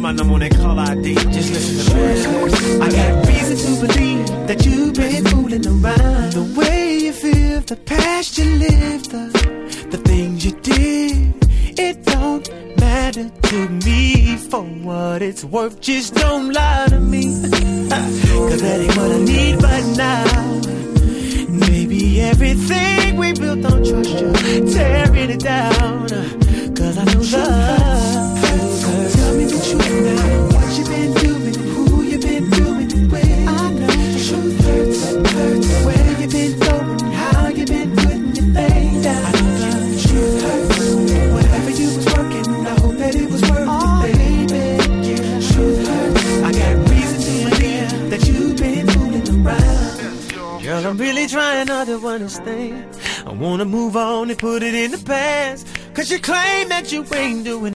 my number on that call ID. Just listen to me. I got reason to believe that you've been fooling around. The way you feel, the past you lived, the things you did, it don't matter to me. For what it's worth, just don't lie to me. Cause that ain't what I need right now. Maybe everything we built on trust, you tearing it down. Cause I know love hurts. Tell me the truth now. What you been doing, who you been doing it with. I know the truth hurts. Where you been going, how you been putting your thing down. I know the truth hurts. Whatever you was working, I hope that it was worth it, baby. Yeah, truth hurts. I got reason to believe that you've been fooling around. Girl, I'm really trying not to understand. I wanna move on and put it in the past. Cause you claim that you ain't doing